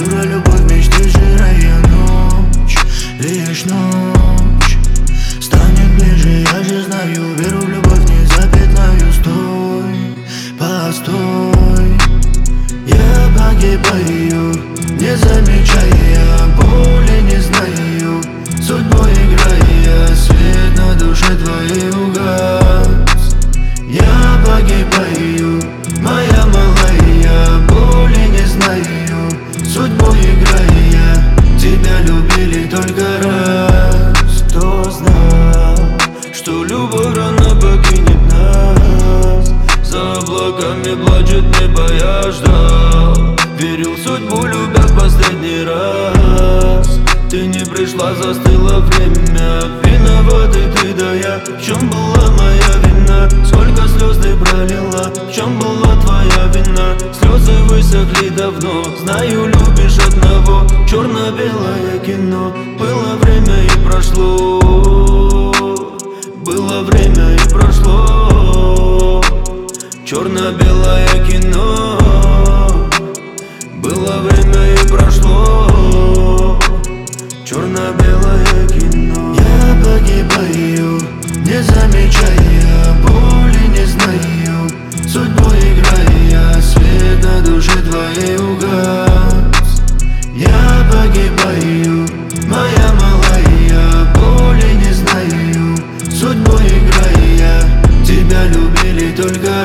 дура, любовь, мечты, жирая ночь. Лишь ночь станет ближе, я же знаю. Веру в любовь не запятнаю. Стой, постой, я погибаю, не замечая боли, не знаю. Судьбой играя, свет на душе твоей угас. Я погибаю, моя малая, боли не знаю. Судьбой играя, тебя любили только раз. Кто знал, что любовь рано покинет нас? За облаками плачет небо, я ждал. Верил в судьбу, любя в последний раз. Ты не пришла, застыло время. Виноваты ты, да я. В чем была моя вина? Сколько слез ты пролила? В чем была твоя вина? Слезы высохли давно. Знаю, любишь одного. Черно-белое кино. Было время и прошло. Было время и прошло. Черно-белое кино. Было время и прошло. Черно-белое кино. Я погибаю, не замечая боли, не знаю. Судьбой играя, свет на душе твоей угас. Я погибаю, моя малая, боли не знаю. Судьбой играя, тебя любили только